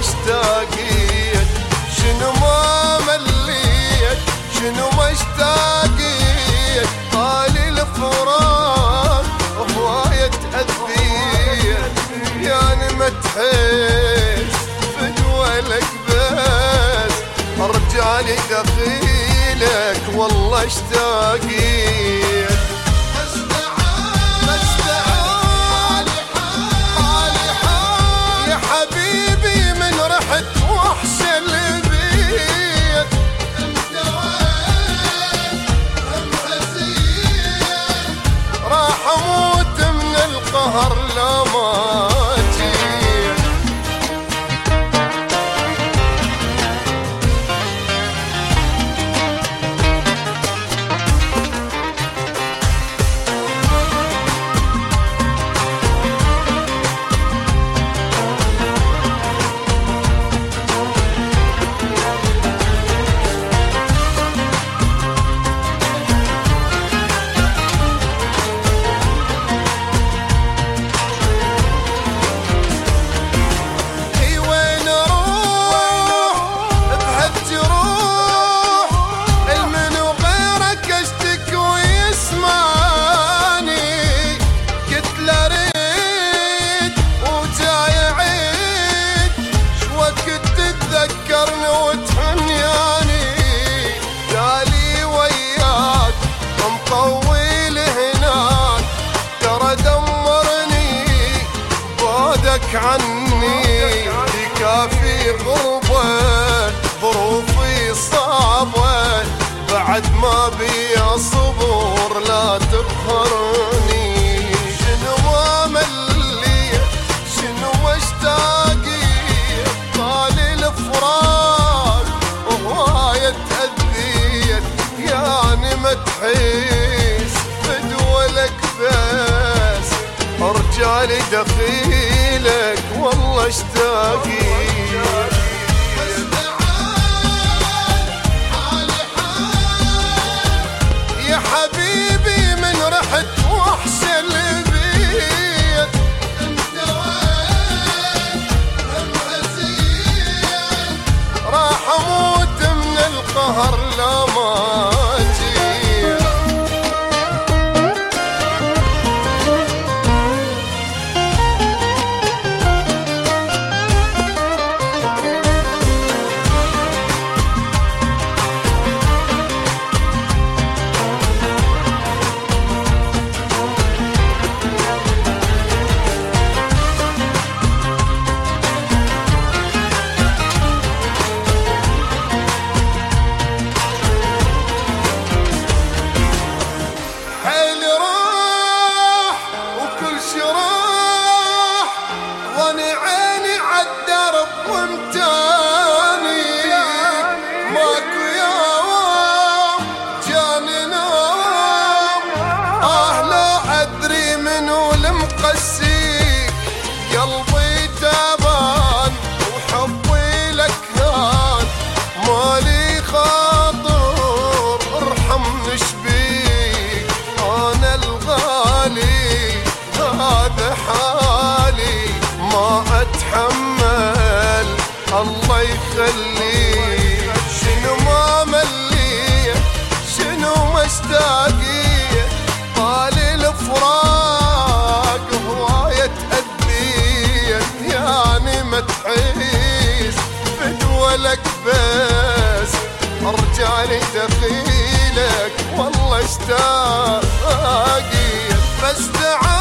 اشتاقيت، شنو ما مليت، شنو ما اشتاقيت، طالي الفراق هواية تأذيت، يعني ما تحس بدولك بس رجالي دخيلك والله اشتاقيت. القهر لا ما جيت، عني بكافي غربة ظروفي صعبة بعد ما بي صبر لا تقهرني، شنو ما مليت شنو ما اشتاقيت، طالي الفراق وهواية تأذيت، يعني ما تحس بدولك بس رجالي دخيلك والله اشتاقيت. يا حبيبي من رحت وحش البيت، انت وين هم هزيت، راح اموت من القهر لا ما جيت. قلبي تعبان وحبي لك هان، مالي خاطر ارحمني شبيك، انا الغالي هذا حالي ما اتحمل الله يخليك، شنو ما مليت شنو ما اشتاقيت، طالي الفراق هواية تأذيت، يعني ما تحس بدولك بس رجالي دخيلك والله اشتاقيت، بس